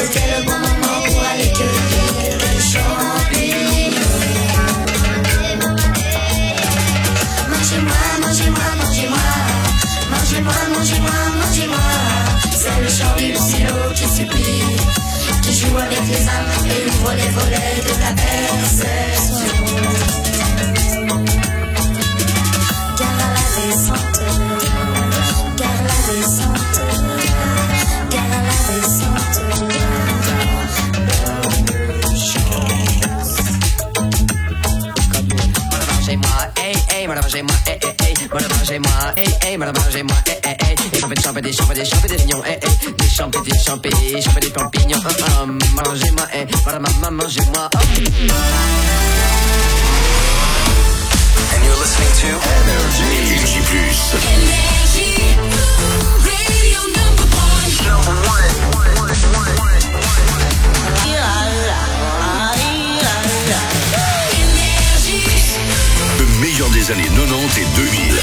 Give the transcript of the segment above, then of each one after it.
C'était le bon moment pour aller cueillir les champignons. Mangez-moi, mangez-moi, mangez-moi. Mangez-moi, mangez-moi, mangez-moi. C'est le chant du silo qui supplie, qui joue avec les âmes et ouvre les volets de la perception. Gare à la descente, gare à la descente, gare à la descente. Mangez-moi, hey, hey, mangez-moi, hey, hey, hey, mangez-moi, hey, hey, mangez-moi, hey, hey, hey. Des champignons, hey, hey, des champignons, des champignons, mangez-moi, hey, mangez-moi. And you're listening to Energy Plus. Energy, radio number one. Le meilleur des années 90 et 2000.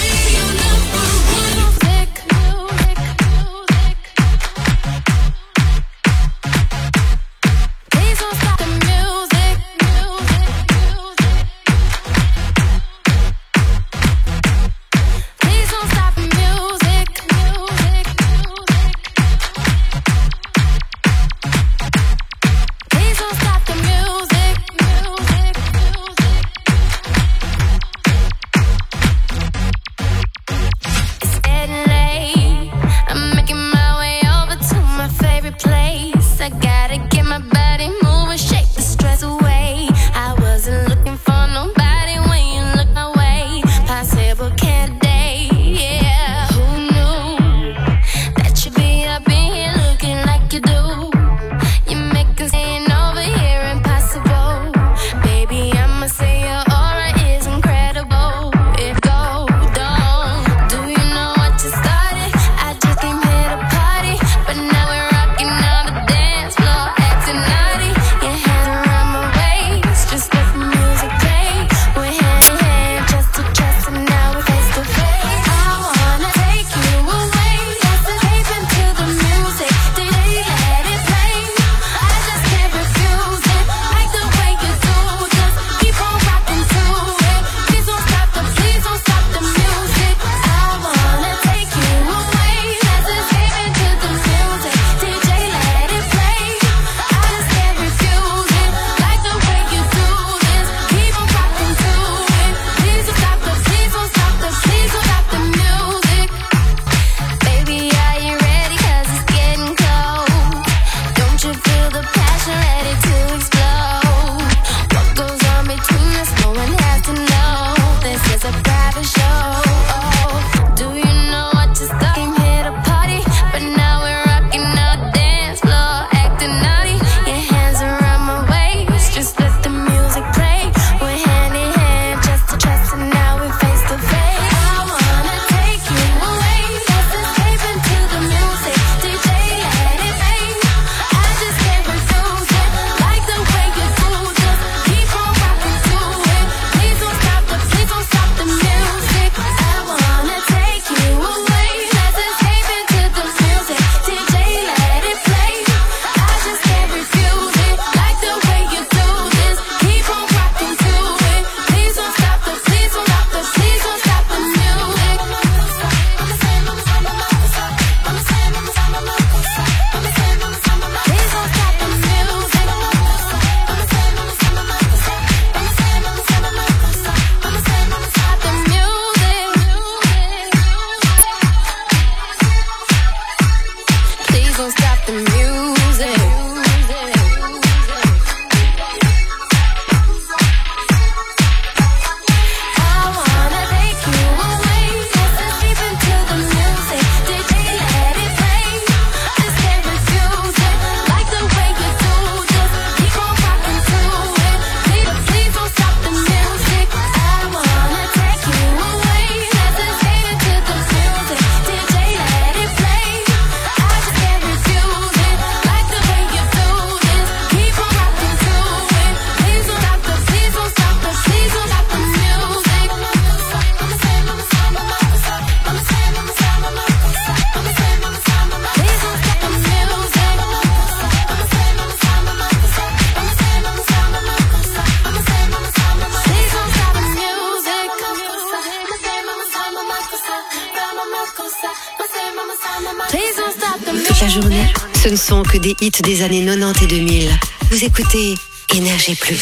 Ce ne sont que des hits des années 90 et 2000. Vous écoutez Énergie Plus.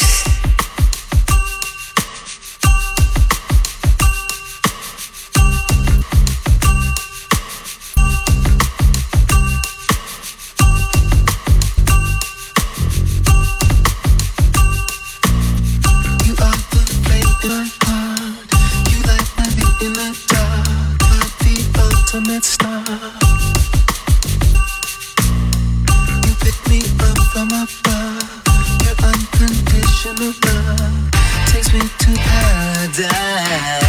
Star. You pick me up from above. Your unconditional love takes me to paradise.